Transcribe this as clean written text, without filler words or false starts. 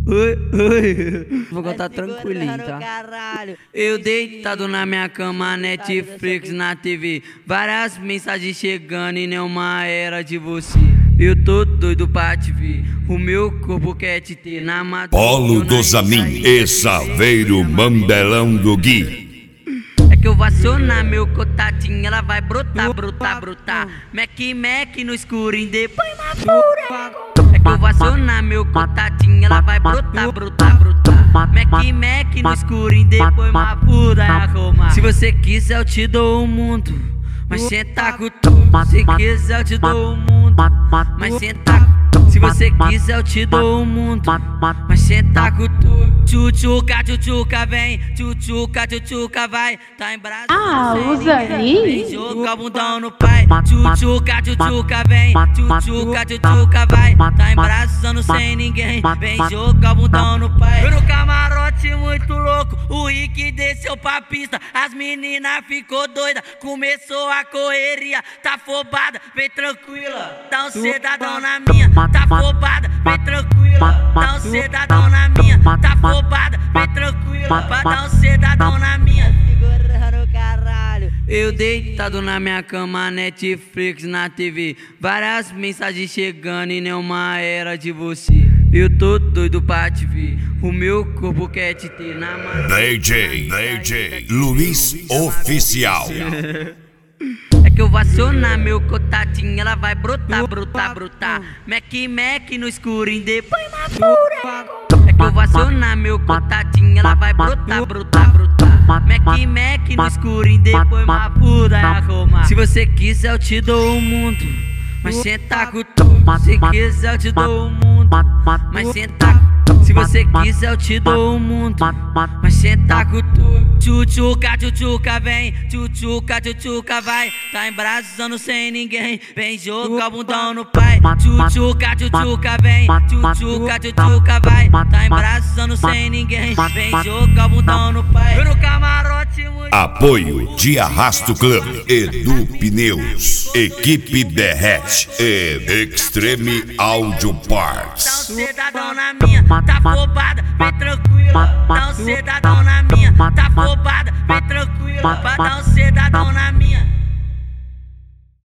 Oi. Vou cantar tranquilinho, tá? Eu deitado na minha cama, Netflix na TV, várias mensagens chegando e nenhuma era de você. Eu tô doido pra te ver, o meu corpo quer te ter na madrugada. Polo do Zamin e Saveiro Mandelão do Gui. É que eu vou acionar meu contatinho, ela vai brotar, brotar, brotar. Mac no escurinho, depois na pura. É que eu vou acionar meu contatinho, ela vai brotar, brotar, brotar. Mac no escurinho, depois uma pura arrumar. Se você quiser eu te dou o mundo, mas senta com tudo. Se quiser eu te dou o mundo, mas senta com tudo. Se você quiser eu te dou o mundo, mas senta com tudo. Tchutchuca, vem. Tchutchuca, vai. Tá em brasa. Usa aí. Vem jogar o bundão no pai. Tchutchuca, vem. Tchutchuca, vai. Tá embraçando sem ninguém. Vem jogar o bundão no pai. Eu no camarote muito louco, o Rick desceu pra pista. As meninas ficou doida, começou a correria. Tá afobada, vem tranquila. Dá um cidadão na minha. Tá afobada, vem tranquila. Dá um cidadão na minha. Tá afobada, vem tranquila. Pra dar um cidadão na minha. Segura no caralho. Eu deitado na minha cama, Netflix na TV, várias mensagens chegando e nenhuma era de você. Eu tô doido pra te ver, o meu corpo quer te ter na mão. DJ Luiz Oficial. É que eu vou acionar meu contatinho, ela vai brotar, brotar, brotar. Mac no escurinho, depois na pura. É que eu vou acionar meu contatinho, ela vai brotar, brotar, brotar. Mac no escurinho, depois uma pura arrumar. Se você quiser eu te dou o mundo, mas senta com tudo. Se quiser eu te dou o mundo, mas senta com tudo. Se você quiser eu te dou o mundo, mas senta com tudo. Tchutchuca, vem. Tchutchuca, vai. Tá embraçando sem ninguém. Vem jogar o bundão no pai. Tchutchuca, vem. Tchutchuca, vai. Tá embraçando sem ninguém. Vem jogar o bundão no pai. Eu no camarote muito. Apoio de Arrasto Club, Edu Pneus, Equipe Derrete e Extreme Audio Parts. Dá um cidadão na minha, tá afobada, vem tranquila. Dá um cidadão na minha, tá afobada, vem tranquila. Pra dar um cidadão na minha.